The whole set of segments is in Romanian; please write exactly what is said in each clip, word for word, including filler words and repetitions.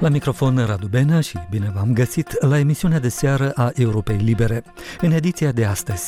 La microfon Radu Benea și bine v-am găsit la emisiunea de seară a Europei Libere, în ediția de astăzi.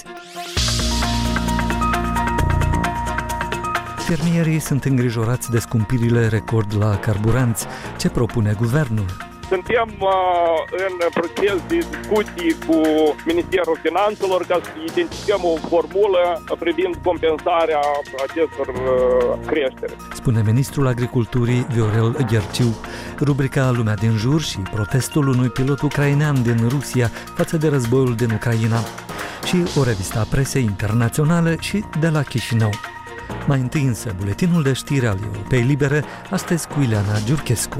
Fermierii sunt îngrijorați de scumpirile record la carburanți. Ce propune guvernul? Suntem uh, în proces de discuții cu Ministerul Finanțelor ca să identificăm o formulă privind compensarea acestor uh, creșteri. Spune ministrul Agriculturii Viorel Gherciu. Rubrica Lumea din jur și protestul unui pilot ucrainean din Rusia față de războiul din Ucraina. Și o revistă a presei internaționale și de la Chișinău. Mai întâi însă, buletinul de știri al Europei Libere, astăzi cu Ileana Giurchescu.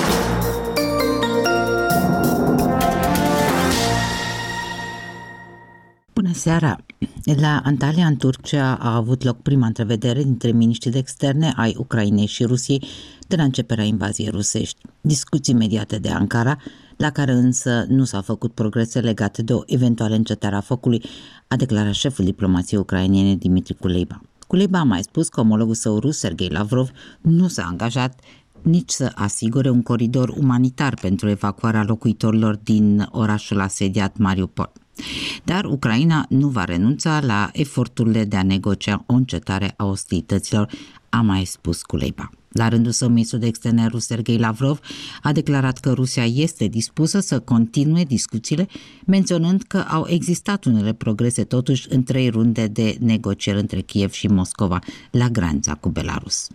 Bună seara! La Antalya, în Turcia, a avut loc prima întrevedere dintre miniștrii de externe ai Ucrainei și Rusiei de la începerea invaziei rusești. Discuții mediate de Ankara, la care însă nu s-au făcut progrese legate de o eventuală încetare a focului, a declarat șeful diplomației ucrainene Dmitry Kuleba. Kuleba a mai spus că omologul său rus, Sergei Lavrov, nu s-a angajat nici să asigure un coridor umanitar pentru evacuarea locuitorilor din orașul asediat Mariupol. Dar Ucraina nu va renunța la eforturile de a negocia o încetare a ostilităților, a mai spus Kuleba. La rândul său, ministrul de externe rus Sergei Lavrov a declarat că Rusia este dispusă să continue discuțiile, menționând că au existat unele progrese totuși în trei runde de negocieri între Kiev și Moscova la granița cu Belarus.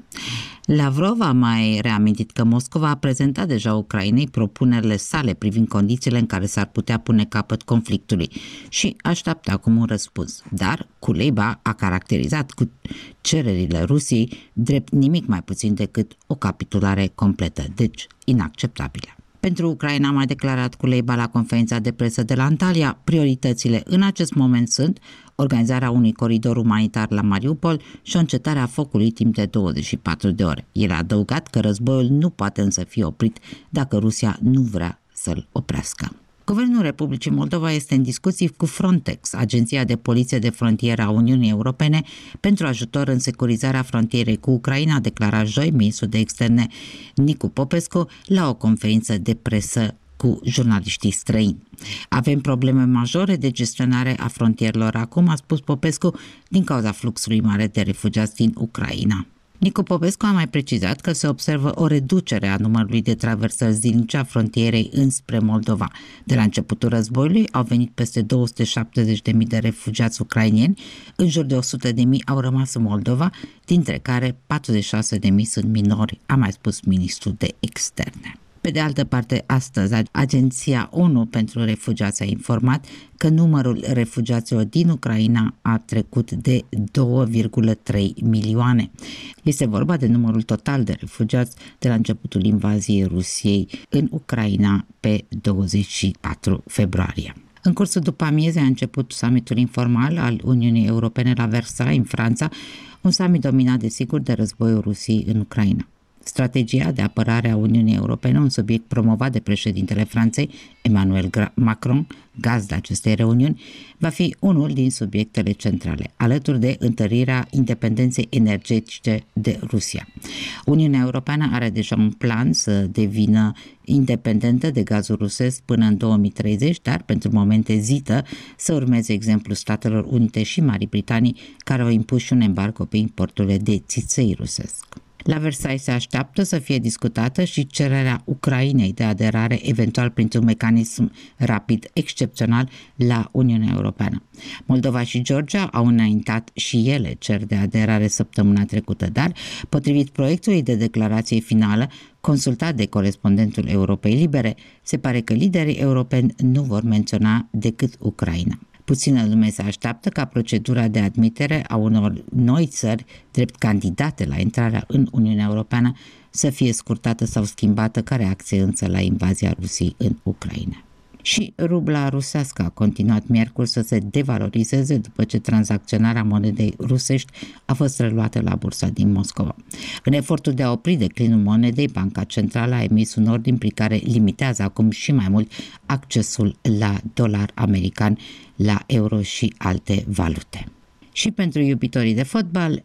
Lavrov a mai reamintit că Moscova a prezentat deja Ucrainei propunerile sale privind condițiile în care s-ar putea pune capăt conflictului și așteaptă acum un răspuns. Dar Kuleba a caracterizat cu cererile Rusiei drept nimic mai puțin decât o capitulare completă, deci inacceptabilă. Pentru Ucraina, a mai declarat Kuleba la conferința de presă de la Antalya, prioritățile în acest moment sunt organizarea unui coridor umanitar la Mariupol și o încetare a focului timp de douăzeci și patru de ore. El a adăugat că războiul nu poate însă fi oprit dacă Rusia nu vrea să-l oprească. Guvernul Republicii Moldova este în discuții cu Frontex, Agenția de Poliție de Frontieră a Uniunii Europene, pentru ajutor în securizarea frontierei cu Ucraina, a declarat joi ministrul de externe Nicu Popescu la o conferință de presă cu jurnaliștii străini. Avem probleme majore de gestionare a frontierelor acum, a spus Popescu, din cauza fluxului mare de refugiați din Ucraina. Nicu Popescu a mai precizat că se observă o reducere a numărului de traversări zilnice a frontierei înspre Moldova. De la începutul războiului au venit peste două sute șaptezeci de mii de refugiați ucraineni, în jur de o sută de mii au rămas în Moldova, dintre care patruzeci și șase de mii sunt minori, a mai spus ministrul de externe. Pe de altă parte, astăzi, Agenția ONU pentru Refugiați a informat că numărul refugiaților din Ucraina a trecut de două virgulă trei milioane. Este vorba de numărul total de refugiați de la începutul invaziei Rusiei în Ucraina pe douăzeci și patru februarie. În cursul după amiezei a început summitul informal al Uniunii Europene la Versailles, în Franța, un summit dominat desigur de războiul Rusiei în Ucraina. Strategia de apărare a Uniunii Europene, un subiect promovat de președintele Franței, Emmanuel Macron, gazda acestei reuniuni, va fi unul din subiectele centrale, alături de întărirea independenței energetice de Rusia. Uniunea Europeană are deja un plan să devină independentă de gazul rusesc până în două mii treizeci, dar pentru moment ezită să urmeze exemplul Statelor Unite și Marii Britanii, care au impus și un embargo pe importurile de țiței rusesc. La Versailles se așteaptă să fie discutată și cererea Ucrainei de aderare, eventual printr-un mecanism rapid excepțional, la Uniunea Europeană. Moldova și Georgia au înaintat și ele cer de aderare săptămâna trecută, dar, potrivit proiectului de declarație finală, consultat de corespondentul Europei Libere, se pare că liderii europeni nu vor menționa decât Ucraina. Puțină lume se așteaptă ca procedura de admitere a unor noi țări drept candidate la intrarea în Uniunea Europeană să fie scurtată sau schimbată ca reacție însă la invazia Rusiei în Ucraina. Și rubla rusească a continuat miercuri să se devalorizeze după ce tranzacționarea monedei rusești a fost reluată la bursa din Moscova. În efortul de a opri declinul monedei, Banca Centrală a emis un ordin prin care limitează acum și mai mult accesul la dolar american, la euro și alte valute. Și pentru iubitorii de fotbal,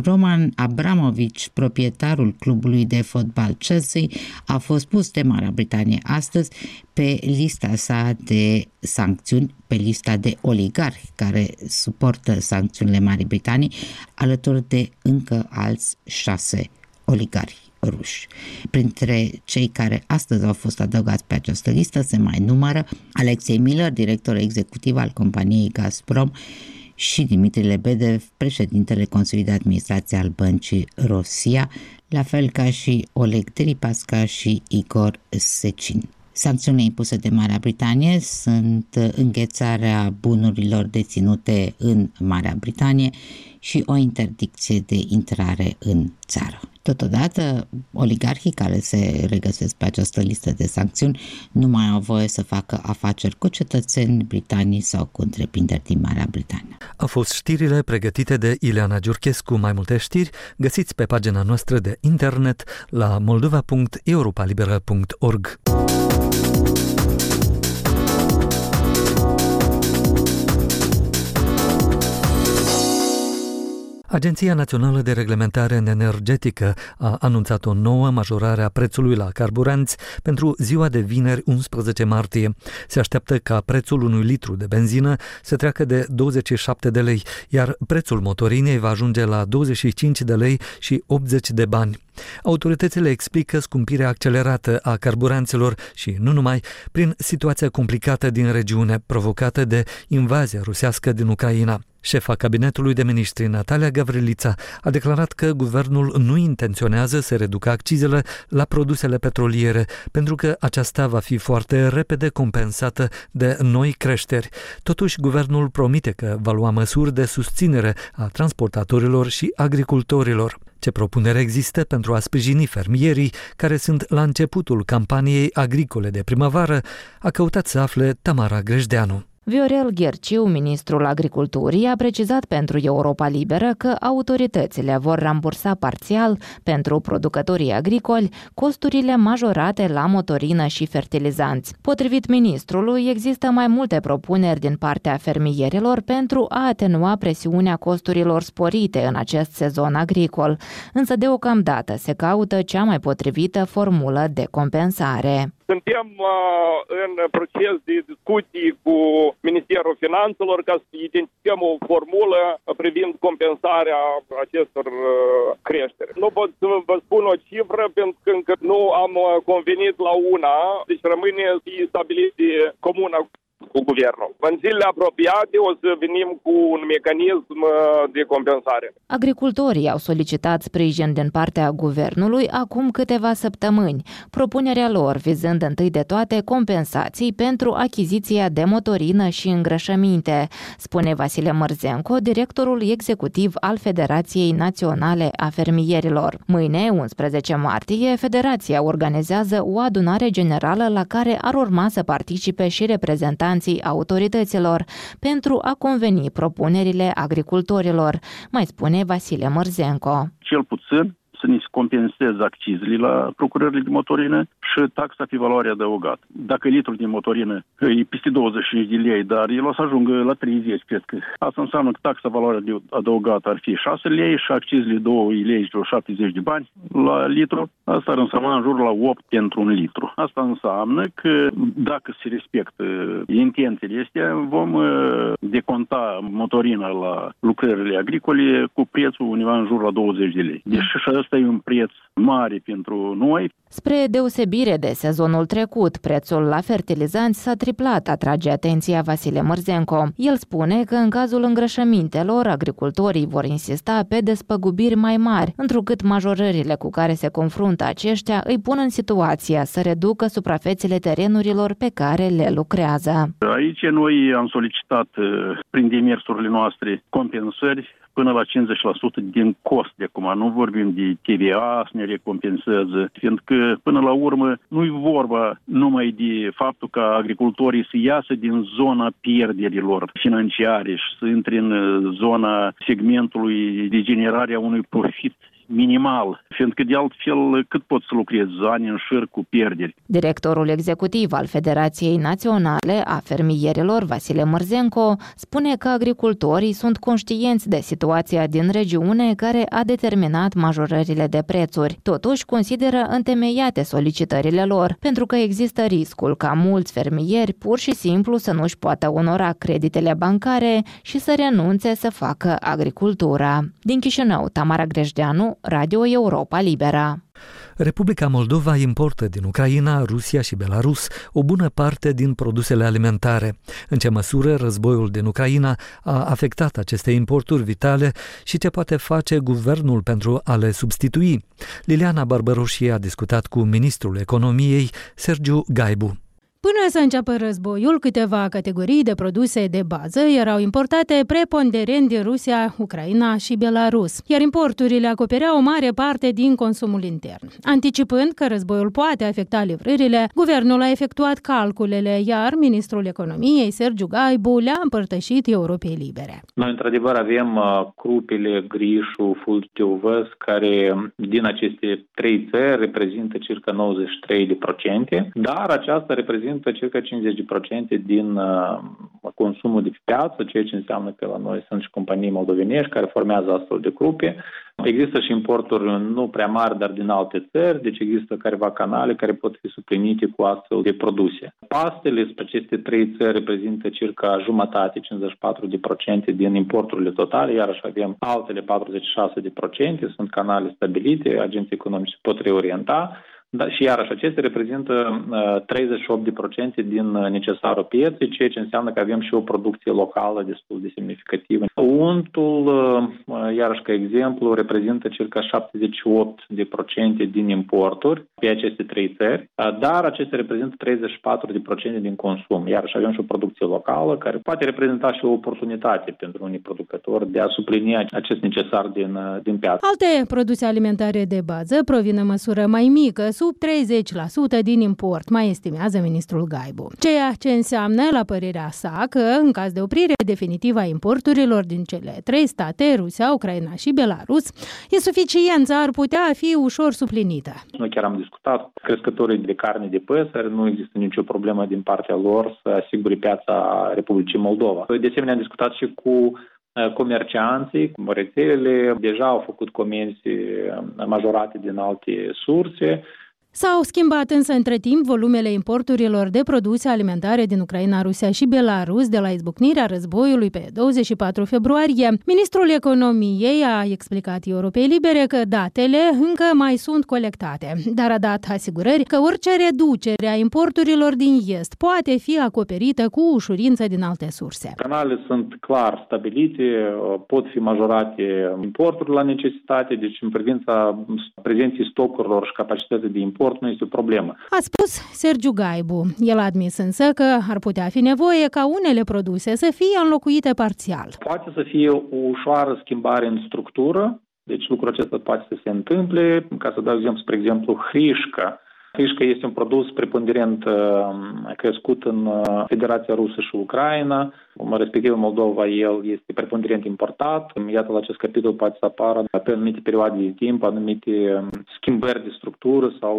Roman Abramovich, proprietarul clubului de fotbal Chelsea, a fost pus de Marea Britanie astăzi pe lista sa de sancțiuni, pe lista de oligarhi care suportă sancțiunile Marii Britanii, alături de încă alți șase oligarhi ruși. Printre cei care astăzi au fost adăugați pe această listă se mai numără Alexei Miller, director executiv al companiei Gazprom, și Dimitri Lebedev, președintele Consiliului de Administrație al Băncii Rosia, la fel ca și Oleg Deripaska și Igor Secin. Sancțiunile impuse de Marea Britanie sunt înghețarea bunurilor deținute în Marea Britanie și o interdicție de intrare în țară. Totodată, oligarhii care se regăsesc pe această listă de sancțiuni nu mai au voie să facă afaceri cu cetățeni britanici sau cu întreprinderi din Marea Britanie. Au fost știrile pregătite de Ileana Giurchescu. Mai multe știri găsiți pe pagina noastră de internet la moldova punct europa liberă punct org. Agenția Națională de Reglementare Energetică a anunțat o nouă majorare a prețului la carburanți pentru ziua de vineri unsprezece martie. Se așteaptă ca prețul unui litru de benzină să treacă de douăzeci și șapte de lei, iar prețul motorinei va ajunge la douăzeci și cinci de lei și optzeci de bani. Autoritățile explică scumpirea accelerată a carburanților și nu numai prin situația complicată din regiune provocată de invazia rusească din Ucraina. Șefa Cabinetului de Ministri, Natalia Gavrilița, a declarat că guvernul nu intenționează să reducă accizele la produsele petroliere, pentru că aceasta va fi foarte repede compensată de noi creșteri. Totuși, guvernul promite că va lua măsuri de susținere a transportatorilor și agricultorilor. Ce propunere există pentru a sprijini fermierii care sunt la începutul campaniei agricole de primăvară, a căutat să afle Tamara Grejdeanu. Viorel Gherciu, ministrul agriculturii, a precizat pentru Europa Liberă că autoritățile vor rambursa parțial pentru producătorii agricoli costurile majorate la motorină și fertilizanți. Potrivit ministrului, există mai multe propuneri din partea fermierilor pentru a atenua presiunea costurilor sporite în acest sezon agricol, însă deocamdată se caută cea mai potrivită formulă de compensare. Suntem uh, în proces de discuții cu Ministerul Finanțelor ca să identificăm o formulă privind compensarea acestor uh, creșteri. Nu pot să vă spun o cifră pentru că încă nu am convenit la una, deci rămâne să fie stabilit de comună cu guvernul. În zilele apropiate o să venim cu un mecanism de compensare. Agricultorii au solicitat sprijin din partea guvernului acum câteva săptămâni, propunerea lor vizând întâi de toate compensații pentru achiziția de motorină și îngrășăminte, spune Vasile Mărzenco, directorul executiv al Federației Naționale a Fermierilor. Mâine, unsprezece martie, Federația organizează o adunare generală la care ar urma să participe și reprezentanții autorităților pentru a conveni propunerile agricultorilor, mai spune Vasile Mărzenco. Cel puțin să ne compenseze accizele la procurările de motorină și taxa pe valoare adăugată. Dacă litrul de motorină e peste douăzeci și cinci de lei, dar el o să ajungă la treizeci, cred că. Asta înseamnă că taxa valoare adăugată ar fi șase lei și accizele doi lei și șaptezeci de bani la litru. Asta ar însemna în jur la opt pentru un litru. Asta înseamnă că dacă se respectă intențiile astea, vom deconta motorina la lucrările agricole cu prețul undeva în jur la douăzeci de lei. Deci și asta e un preț mare pentru noi. Spre deosebire de sezonul trecut, prețul la fertilizanți s-a triplat, atrage atenția Vasile Mărzenco. El spune că în cazul îngrășămintelor, agricultorii vor insista pe despăgubiri mai mari, întrucât majorările cu care se confruntă aceștia îi pun în situația să reducă suprafețele terenurilor pe care le lucrează. Aici noi am solicitat prin demersurile noastre compensări până la cincizeci la sută din cost de acum. Nu vorbim de T V A să ne recompenseze, fiindcă până la urmă nu e vorba numai de faptul ca agricultorii să iasă din zona pierderilor financiare și să intre în zona segmentului de generare a unui profit minimal. fiindcă de altfel cât poți să lucrezi ani în șir cu pierderi. Directorul executiv al Federației Naționale a Fermierilor, Vasile Mărzenco, spune că agricultorii sunt conștienți de situația din regiune care a determinat majorările de prețuri. Totuși, consideră întemeiate solicitările lor, pentru că există riscul ca mulți fermieri pur și simplu să nu-și poată onora creditele bancare și să renunțe să facă agricultura. Din Chișinău, Tamara Grejdeanu, Radio Europa Libera. Republica Moldova importă din Ucraina, Rusia și Belarus o bună parte din produsele alimentare. În ce măsură războiul din Ucraina a afectat aceste importuri vitale și ce poate face guvernul pentru a le substitui? Liliana Barbaroșie a discutat cu ministrul economiei, Sergiu Gaibu. Până să înceapă războiul, câteva categorii de produse de bază erau importate preponderent din Rusia, Ucraina și Belarus, iar importurile acopereau o mare parte din consumul intern. Anticipând că războiul poate afecta livrările, guvernul a efectuat calculele, iar ministrul economiei, Sergiu Gaibu, le-a împărtășit Europei Libere. Noi, într-adevăr, avem crupile, grișul, fultiuvăs, care din aceste trei țări reprezintă circa nouăzeci și trei la sută, dar aceasta reprezintă circa cincizeci la sută din uh, consumul de pe piață, ceea ce înseamnă că la noi sunt și companii moldovenești care formează astfel de grupe. Există și importuri nu prea mari, dar din alte țări, deci există careva canale care pot fi suplinite cu astfel de produse. Pastele spre aceste trei țări reprezintă circa jumătate, cincizeci și patru la sută din importurile totale, iarăși avem altele patruzeci și șase la sută, sunt canale stabilite, agenții economici pot reorienta. Da, și iarăși acestea reprezintă uh, treizeci și opt la sută din necesarul pieței, ceea ce înseamnă că avem și o producție locală destul de semnificativă. Untul, uh, iarăși ca exemplu, reprezintă circa șaptezeci și opt la sută din importuri pe aceste trei țări, uh, dar acestea reprezintă treizeci și patru la sută din consum. Iarăși avem și o producție locală care poate reprezenta și o oportunitate pentru unii producători de a suplini acest necesar din, uh, din piață. Alte produse alimentare de bază provin în măsură mai mică, sub treizeci la sută din import, mai estimează ministrul Gaibu. Ceea ce înseamnă, la părerea sa, că în caz de oprire definitivă a importurilor din cele trei state, Rusia, Ucraina și Belarus, insuficiența ar putea fi ușor suplinită. Noi chiar am discutat cu crescătorii de carne de păsări, nu există nicio problemă din partea lor să asigure piața Republicii Moldova. De asemenea, am discutat și cu comercianții, rețelele deja au făcut comenzi majorate din alte surse. S-au schimbat însă între timp volumele importurilor de produse alimentare din Ucraina, Rusia și Belarus de la izbucnirea războiului pe douăzeci și patru februarie. Ministrul Economiei a explicat Europei Libere că datele încă mai sunt colectate, dar a dat asigurări că orice reducere a importurilor din Est poate fi acoperită cu ușurință din alte surse. Canalele sunt clar stabilite, pot fi majorate importurile la necesitate, deci în privința prezenței stocurilor și capacității de import nu este o problemă. A spus Sergiu Gaibu. El a admis însă că ar putea fi nevoie ca unele produse să fie înlocuite parțial. Poate să fie o ușoară schimbare în structură, deci lucrul acesta poate să se întâmple. Ca să dau exemplu, spre exemplu, hrișca. Hrișca este un produs preponderent crescut în Federația Rusă și Ucraina, respectiv în Moldova el este preponderent importat. Iată, la acest capitol poate să apară pe anumite perioade de timp, anumite schimbări de structură sau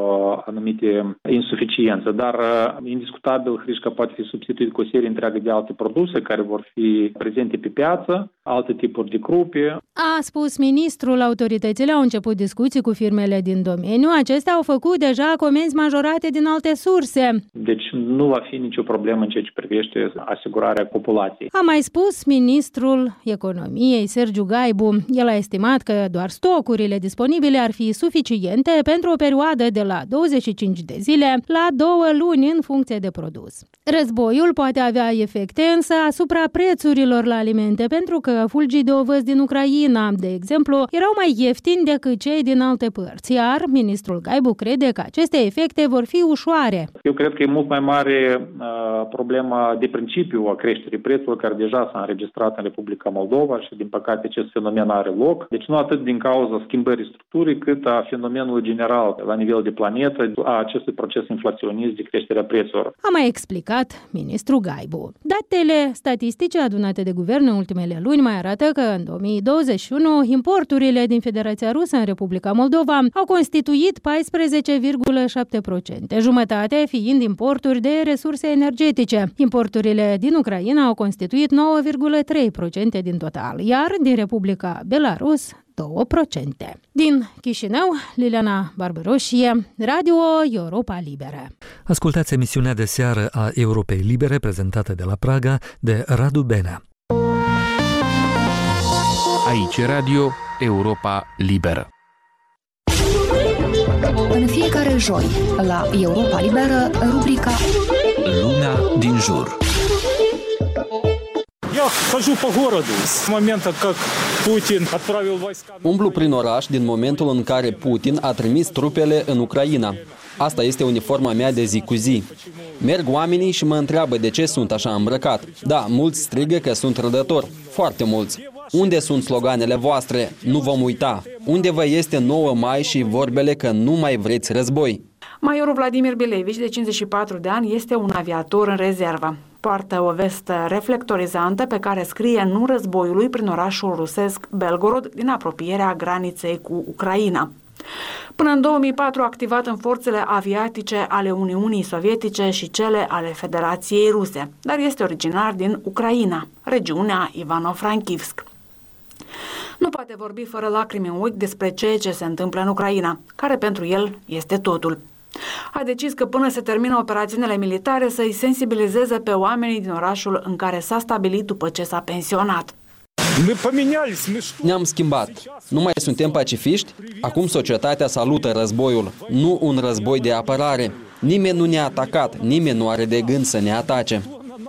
anumite insuficiențe. Dar, indiscutabil, hrișca poate fi substituit cu o serie întreagă de alte produse care vor fi prezente pe piață, alte tipuri de crupe. A spus ministrul, autoritățile au început discuții cu firmele din domeniu. Acestea au făcut deja comenzi majorate din alte surse. Deci nu va fi nicio problemă în ceea ce privește asigurarea populației. A mai spus ministrul Economiei, Sergiu Gaibu. El a estimat că doar stocurile disponibile ar fi suficiente pentru o perioadă de la douăzeci și cinci de zile la două luni în funcție de produs. Războiul poate avea efecte însă asupra prețurilor la alimente, pentru că fulgii de ovăz din Ucraina, de exemplu, erau mai ieftini decât cei din alte părți, iar ministrul Gaibu crede că aceste efecte vor fi ușoare. Eu cred că e mult mai mare uh, problema de principiu a creșterii prețurilor care deja s-a înregistrat în Republica Moldova și, din păcate, acest fenomen are loc. Deci nu atât din cauza schimbării structurii, cât a fenomenului general la nivel de planetă a acestui proces inflaționist de creșterea prețurilor. A mai explicat ministrul Gaibu. Datele statistice adunate de guvern în ultimele luni mai arată că în două mii douăzeci și unu importurile din Federația Rusă în Republica Moldova au constituit paisprezece virgulă șapte la sută, jumătate fiind importuri de resurse energetice. Importurile din Ucraina au constituit nouă virgulă trei la sută din total, iar din Republica Belarus doi la sută. Din Chișinău, Liliana Barbaroșie, Radio Europa Liberă. Ascultați emisiunea de seară a Europei Libere, prezentată de la Praga de Radu Benea. Aici Radio Europa Liberă. În fiecare joi, la Europa Liberă, rubrica Lumea din jur. Я хожу по городу с момента, как Putin отправил войска. Umblu prin oraș din momentul în care Putin a trimis trupele în Ucraina. Asta este uniforma mea de zi cu zi. Merg oamenii și mă întreabă de ce sunt așa îmbrăcat. Da, mulți strigă că sunt rădător. Foarte mulți. Unde sunt sloganele voastre? Nu vom uita. Unde vă este nouă mai și vorbele că nu mai vreți război? Majorul Vladimir Bilevici, de cincizeci și patru de ani, este un aviator în rezervă. Poartă o vestă reflectorizantă pe care scrie nu războiului prin orașul rusesc Belgorod din apropierea graniței cu Ucraina. Până în două mii patru a activat în forțele aviatice ale Uniunii Sovietice și cele ale Federației Ruse, dar este originar din Ucraina, regiunea Ivano-Frankivsk. Nu poate vorbi fără lacrimi în ochi despre ceea ce se întâmplă în Ucraina, care pentru el este totul. A decis că până se termină operațiunile militare să-i sensibilizeze pe oamenii din orașul în care s-a stabilit după ce s-a pensionat. Ne-am schimbat. Nu mai suntem pacifiști? Acum societatea salută războiul, nu un război de apărare. Nimeni nu ne-a atacat, nimeni nu are de gând să ne atace.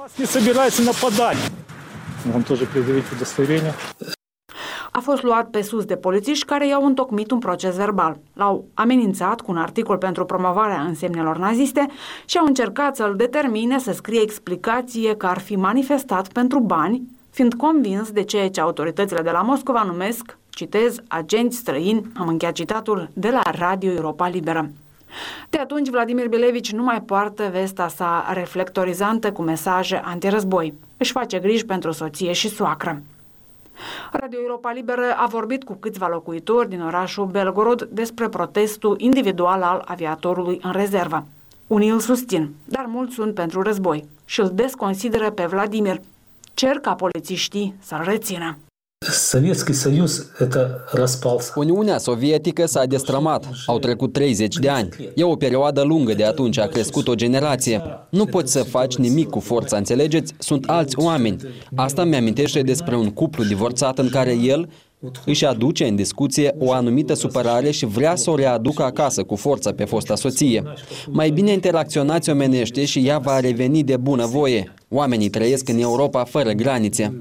A fost luat pe sus de polițiști care i-au întocmit un proces verbal. L-au amenințat cu un articol pentru promovarea însemnelor naziste și au încercat să-l determine să scrie explicație că ar fi manifestat pentru bani, fiind convins de ceea ce autoritățile de la Moscova numesc, citez, agenți străini, am încheiat citatul de la Radio Europa Liberă. De atunci, Vladimir Bilevici nu mai poartă vesta sa reflectorizantă cu mesaje antirăzboi. Își face griji pentru soție și soacră. Radio Europa Liberă a vorbit cu câțiva locuitori din orașul Belgorod despre protestul individual al aviatorului în rezervă. Unii îl susțin, dar mulți sunt pentru război și îl desconsideră pe Vladimir. Cer ca polițiștii să-l rețină. Uniunea Sovietică s-a destrămat. Au trecut treizeci de ani. E o perioadă lungă de atunci, a crescut o generație. Nu poți să faci nimic cu forța, înțelegeți? Sunt alți oameni. Asta mi-amintește despre un cuplu divorțat în care el își aduce în discuție o anumită supărare și vrea să o readucă acasă cu forța pe fosta soție. Mai bine interacționați omenește și ea va reveni de bună voie. Oamenii trăiesc în Europa fără granițe.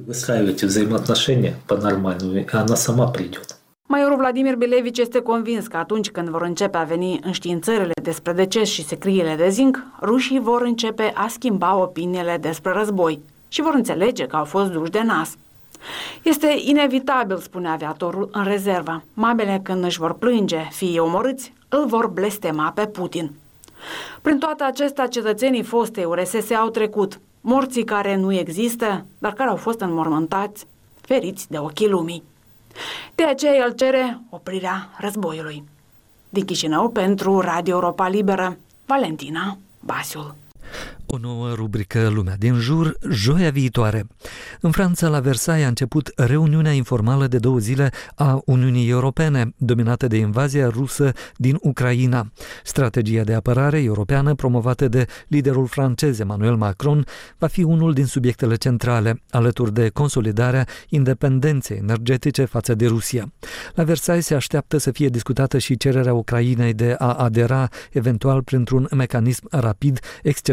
Majorul Vladimir Bilevici este convins că atunci când vor începe a veni înștiințările despre deces și secriile de zinc, rușii vor începe a schimba opiniile despre război și vor înțelege că au fost duși de nas. Este inevitabil, spune aviatorul în rezervă. Mamele, când își vor plânge fiii omorâți, îl vor blestema pe Putin. Prin toate acestea, cetățenii fostei U R S S au trecut, morții care nu există, dar care au fost înmormântați, feriți de ochii lumii. De aceea el cere oprirea războiului. Din Chișinău, pentru Radio Europa Liberă, Valentina Basiul. O nouă rubrică Lumea din jur, joia viitoare. În Franța, la Versailles, a început reuniunea informală de două zile a Uniunii Europene, dominată de invazia rusă din Ucraina. Strategia de apărare europeană promovată de liderul francez Emmanuel Macron va fi unul din subiectele centrale, alături de consolidarea independenței energetice față de Rusia. La Versailles se așteaptă să fie discutată și cererea Ucrainei de a adera eventual printr-un mecanism rapid excepțional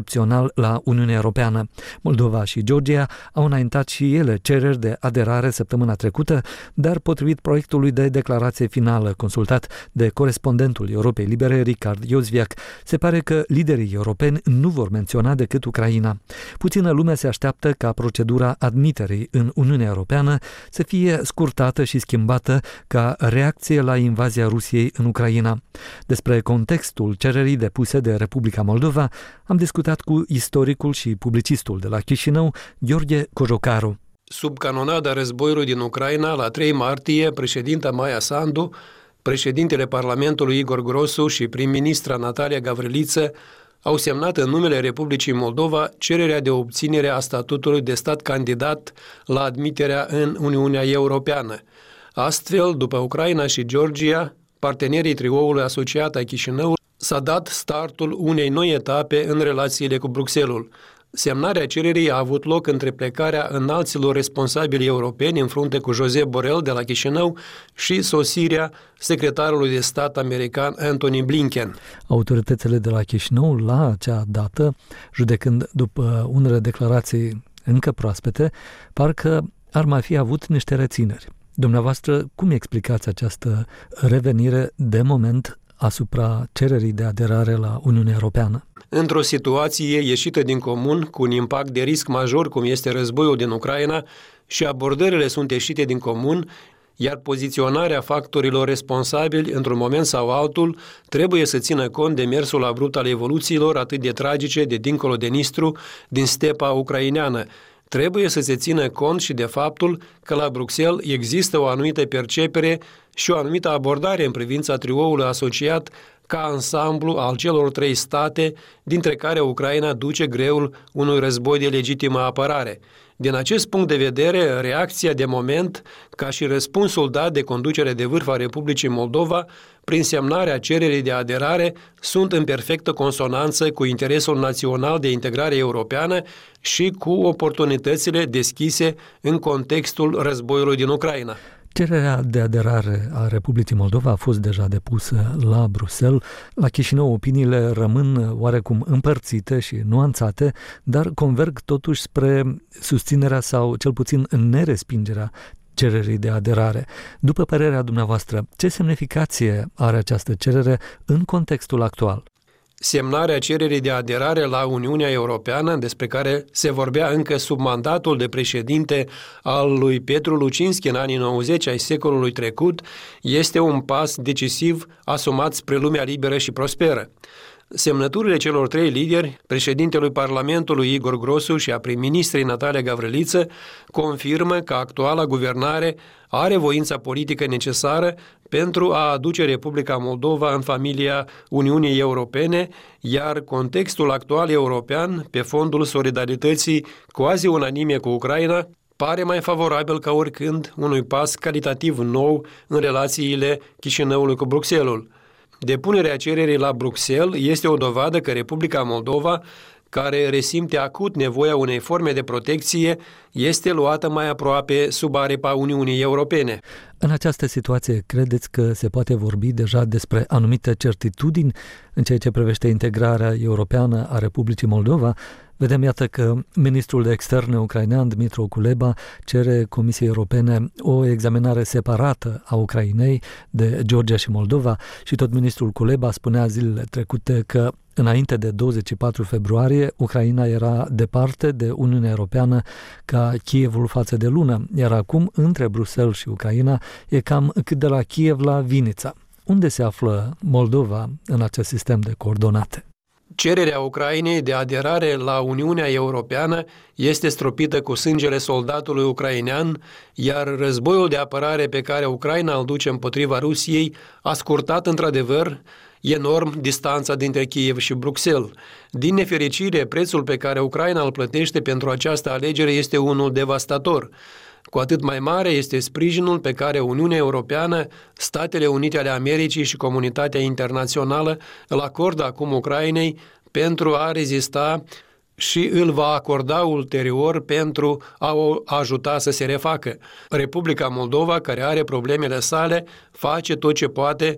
final la Uniunea Europeană. Moldova și Georgia au înaintat și ele cereri de aderare săptămâna trecută, dar potrivit proiectului de declarație finală consultat de corespondentul Europei Libere, Richard Iosviac, se pare că liderii europeni nu vor menționa decât Ucraina. Puțină lume se așteaptă ca procedura admiterii în Uniunea Europeană să fie scurtată și schimbată ca reacție la invazia Rusiei în Ucraina. Despre contextul cererii depuse de Republica Moldova am discutat cu istoricul și publicistul de la Chișinău, Gheorghe Cojocaru. Sub canonada războiului din Ucraina, la trei martie, președinta Maia Sandu, președintele Parlamentului Igor Grosu și prim-ministra Natalia Gavriliță au semnat în numele Republicii Moldova cererea de obținere a statutului de stat candidat la admiterea în Uniunea Europeană. Astfel, după Ucraina și Georgia, partenerii trioului asociat a Chișinăului, s-a dat startul unei noi etape în relațiile cu Bruxelles. Semnarea cererii a avut loc între plecarea înalților responsabili europeni în frunte cu Josep Borrell de la Chișinău și sosirea secretarului de stat american Antony Blinken. Autoritățile de la Chișinău, la acea dată, judecând după unele declarații încă proaspete, parcă ar mai fi avut niște rețineri. Dumneavoastră, cum explicați această revenire de moment asupra cererii de aderare la Uniunea Europeană? Într-o situație ieșită din comun, cu un impact de risc major cum este războiul din Ucraina, și abordările sunt ieșite din comun, iar poziționarea factorilor responsabili într-un moment sau altul trebuie să țină cont de mersul abrupt al evoluțiilor atât de tragice de dincolo de Nistru, din stepa ucraineană. Trebuie să se țină cont și de faptul că la Bruxelles există o anumită percepere și o anumită abordare în privința trioului asociat ca ansamblu al celor trei state, dintre care Ucraina duce greul unui război de legitimă apărare. Din acest punct de vedere, reacția de moment, ca și răspunsul dat de conducere de vârf a Republicii Moldova, prin semnarea cererii de aderare, sunt în perfectă consonanță cu interesul național de integrare europeană și cu oportunitățile deschise în contextul războiului din Ucraina. Cererea de aderare a Republicii Moldova a fost deja depusă la Bruxelles. La Chișinău opiniile rămân oarecum împărțite și nuanțate, dar converg totuși spre susținerea sau cel puțin nerespingerea cererii de aderare. După părerea dumneavoastră, ce semnificație are această cerere în contextul actual? Semnarea cererii de aderare la Uniunea Europeană, despre care se vorbea încă sub mandatul de președinte al lui Petru Lucinski în anii nouăzeci ai secolului trecut, este un pas decisiv asumat spre lumea liberă și prosperă. Semnăturile celor trei lideri, președintelui Parlamentului Igor Grosu și a prim-ministrei Natalia Gavriliță, confirmă că actuala guvernare are voința politică necesară pentru a aduce Republica Moldova în familia Uniunii Europene, iar contextul actual european, pe fondul solidarității quasi unanime cu Ucraina, pare mai favorabil ca oricând unui pas calitativ nou în relațiile Chișinăului cu Bruxelles. Depunerea cererii la Bruxelles este o dovadă că Republica Moldova, care resimte acut nevoia unei forme de protecție, este luată mai aproape sub aripa Uniunii Europene. În această situație, credeți că se poate vorbi deja despre anumite certitudini în ceea ce privește integrarea europeană a Republicii Moldova? Vedem, iată, că ministrul de externe ucrainean, Dmytro Kuleba, cere Comisiei Europene o examinare separată a Ucrainei de Georgia și Moldova și tot ministrul Kuleba spunea zilele trecute că înainte de douăzeci și patru februarie, Ucraina era departe de Uniunea Europeană ca Kievul față de lună, iar acum, între Bruxelles și Ucraina, e cam cât de la Kiev la Vinița. Unde se află Moldova în acest sistem de coordonate? Cererea Ucrainei de aderare la Uniunea Europeană este stropită cu sângele soldatului ucrainean, iar războiul de apărare pe care Ucraina îl duce împotriva Rusiei a scurtat într-adevăr enorm distanța dintre Kiev și Bruxelles. Din nefericire, prețul pe care Ucraina îl plătește pentru această alegere este unul devastator. Cu atât mai mare este sprijinul pe care Uniunea Europeană, Statele Unite ale Americii și comunitatea internațională îl acordă acum Ucrainei pentru a rezista și îl va acorda ulterior pentru a o ajuta să se refacă. Republica Moldova, care are problemele sale, face tot ce poate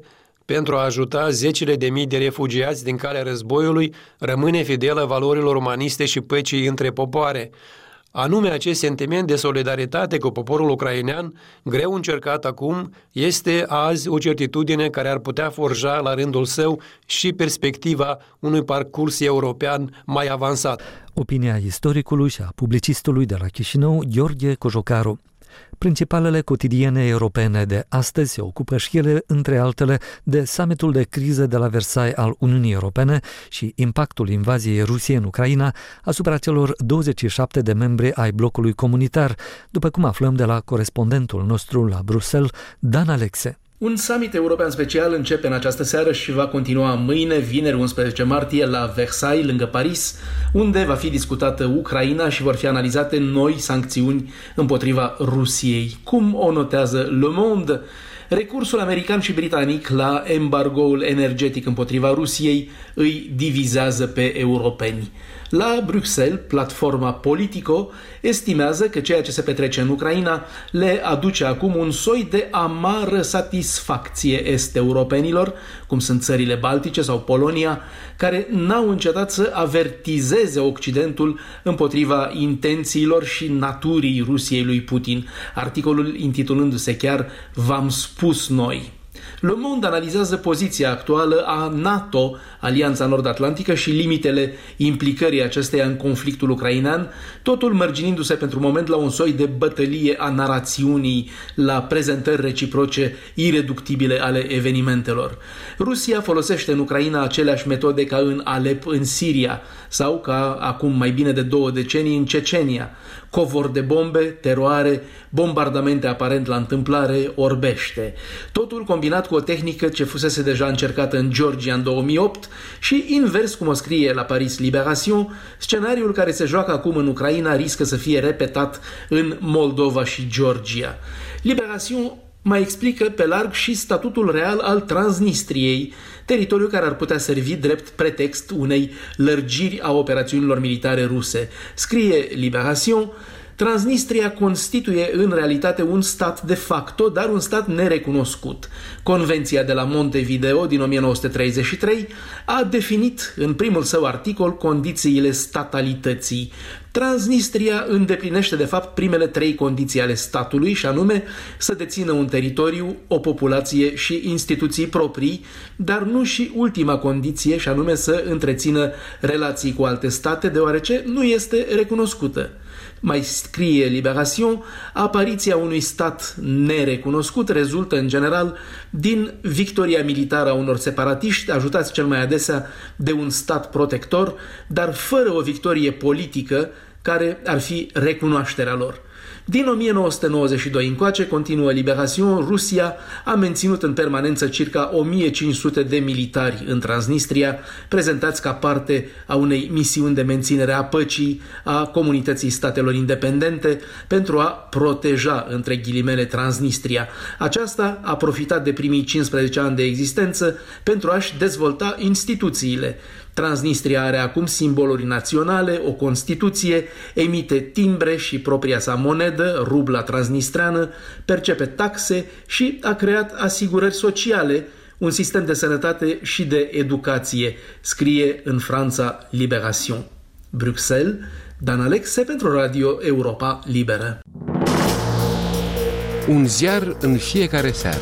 pentru a ajuta zecile de mii de refugiați din calea războiului, rămâne fidelă valorilor umaniste și păcii între popoare. Anume, acest sentiment de solidaritate cu poporul ucrainean, greu încercat acum, este azi o certitudine care ar putea forja la rândul său și perspectiva unui parcurs european mai avansat. Opinia istoricului și a publicistului de la Chișinău, Gheorghe Cojocaru. Principalele cotidiene europene de astăzi se ocupă și ele, între altele, de summitul de criză de la Versailles al Uniunii Europene și impactul invaziei Rusiei în Ucraina asupra celor douăzeci și șapte de membri ai blocului comunitar, după cum aflăm de la corespondentul nostru la Bruxelles, Dan Alexe. Un summit european special începe în această seară și va continua mâine, vineri unsprezece martie, la Versailles, lângă Paris, unde va fi discutată Ucraina și vor fi analizate noi sancțiuni împotriva Rusiei. Cum o notează Le Monde? Recursul american și britanic la embargoul energetic împotriva Rusiei îi divizează pe europeni. La Bruxelles, platforma Politico estimează că ceea ce se petrece în Ucraina le aduce acum un soi de amară satisfacție est-europenilor, cum sunt țările Baltice sau Polonia, care n-au încetat să avertizeze Occidentul împotriva intențiilor și naturii Rusiei lui Putin, articolul intitulându-se chiar V-am spus noi. Le Monde analizează poziția actuală a NATO, Alianța Nord-Atlantică, și limitele implicării acesteia în conflictul ucrainean, totul mărginindu-se pentru moment la un soi de bătălie a narațiunii, la prezentări reciproce ireductibile ale evenimentelor. Rusia folosește în Ucraina aceleași metode ca în Alep, în Siria, sau ca acum mai bine de două decenii în Cecenia. Covor de bombe, teroare, bombardamente aparent la întâmplare, orbește. Totul combinat cu o tehnică ce fusese deja încercată în Georgia în două mii opt și invers, cum o scrie la Paris Libération, scenariul care se joacă acum în Ucraina riscă să fie repetat în Moldova și Georgia. Libération mai explică pe larg și statutul real al Transnistriei, teritoriu care ar putea servi drept pretext unei lărgiri a operațiunilor militare ruse. Scrie Libération: Transnistria constituie în realitate un stat de facto, dar un stat nerecunoscut. Convenția de la Montevideo din o mie nouă sute treizeci și trei a definit în primul său articol condițiile statalității. Transnistria îndeplinește de fapt primele trei condiții ale statului, și anume să dețină un teritoriu, o populație și instituții proprii, dar nu și ultima condiție, și anume să întrețină relații cu alte state, deoarece nu este recunoscută. Mai scrie Libération: apariția unui stat nerecunoscut rezultă în general din victoria militară a unor separatiști, ajutați cel mai adesea de un stat protector, dar fără o victorie politică care ar fi recunoașterea lor. Din o mie nouă sute nouăzeci și doi încoace, continuă Libération, Rusia a menținut în permanență circa o mie cinci sute de militari în Transnistria, prezentați ca parte a unei misiuni de menținere a păcii a comunității statelor independente pentru a proteja, între ghilimele, Transnistria. Aceasta a profitat de primii cincisprezece ani de existență pentru a-și dezvolta instituțiile. Transnistria are acum simboluri naționale, o constituție, emite timbre și propria sa monedă, rubla transnistreană, percepe taxe și a creat asigurări sociale, un sistem de sănătate și de educație, scrie în Franța Libération. Bruxelles, Dan Alexe pentru Radio Europa Liberă. Un ziar în fiecare seară.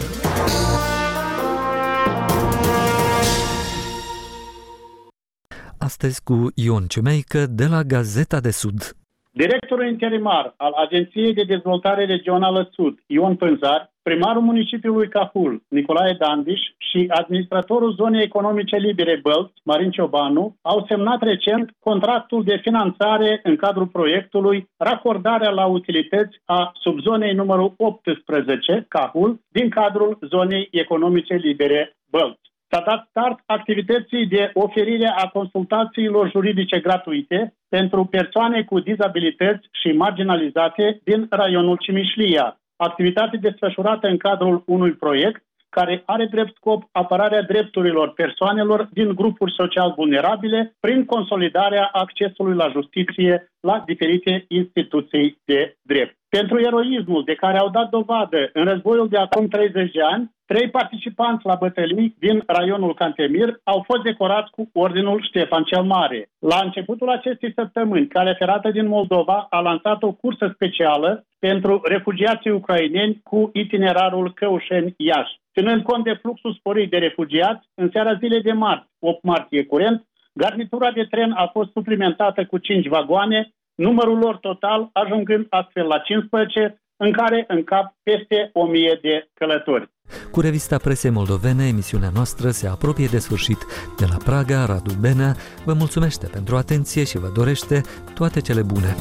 Astăzi cu Ion Ciumeică de la Gazeta de Sud. Directorul interimar al Agenției de Dezvoltare Regională Sud, Ion Pânzar, primarul municipiului Cahul, Nicolae Dandiș, și administratorul zonei economice libere Bălți, Marin Ciobanu, au semnat recent contractul de finanțare în cadrul proiectului Racordarea la utilități a subzonei numărul optsprezece, Cahul, din cadrul zonei economice libere Bălți. S-a dat start activității de oferire a consultațiilor juridice gratuite pentru persoane cu dizabilități și marginalizate din raionul Cimișlia, activitate desfășurată în cadrul unui proiect care are drept scop apărarea drepturilor persoanelor din grupuri social vulnerabile prin consolidarea accesului la justiție la diferite instituții de drept. Pentru eroismul de care au dat dovadă în războiul de acum treizeci de ani, Trei participanți la bătălii din raionul Cantemir au fost decorați cu ordinul Ștefan cel Mare. La începutul acestei săptămâni, Calea Ferată din Moldova a lansat o cursă specială pentru refugiații ucraineni cu itinerarul Căușeni-Iași. Ținând cont de fluxul sporit de refugiați, în seara zilei de marți, opt martie curent, garnitura de tren a fost suplimentată cu cinci vagoane, numărul lor total ajungând astfel la cincisprezece, în care încap peste o mie de călători. Cu revista presei moldovene, emisiunea noastră se apropie de sfârșit. De la Praga, Radu Benea vă mulțumește pentru atenție și vă dorește toate cele bune.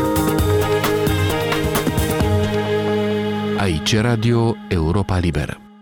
Aici Radio Europa Liberă.